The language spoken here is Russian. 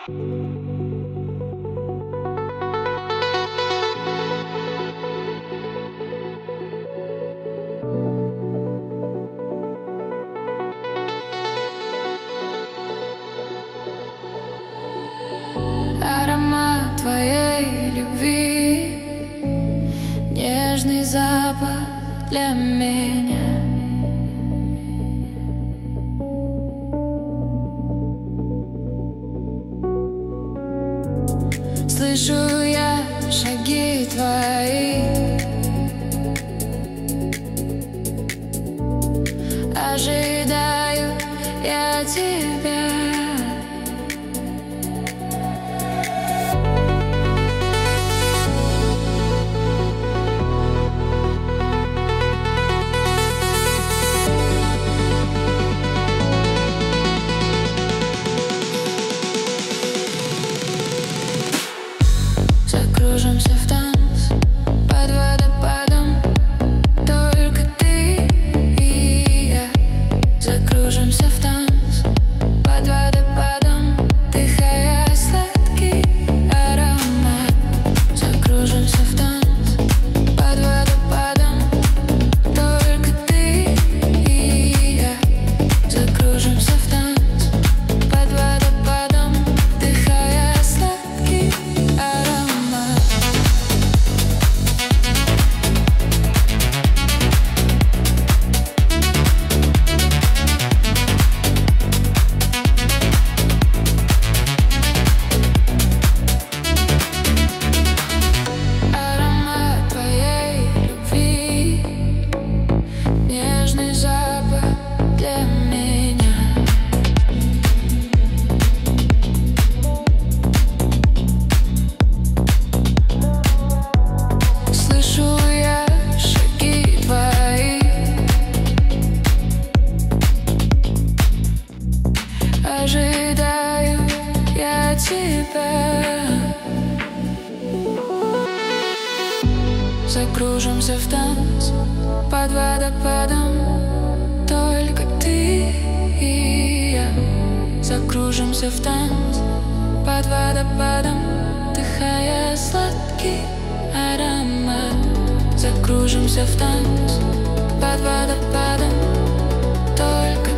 Аромат твоей любви, нежный запах для меня. Слышу я шаги твои, ожидаю я тебя. Закружимся в танц под водопадом, только ты и я. Закружимся в танц под водопадом, вдыхая сладкий аромат. Закружимся в танц под водопадом, только ты и я. Закружимся в танц под водопадом, вдыхая сладкий аромат. Аромат твоей любви, нежный запах для меня. Слышу я шаги твои, ожидаю я тебя. Закружимся в танц под водопадом, только ты и я. Закружимся в танц под водопадом, вдыхая сладкий аромат. Закружимся в танц под водопадом, только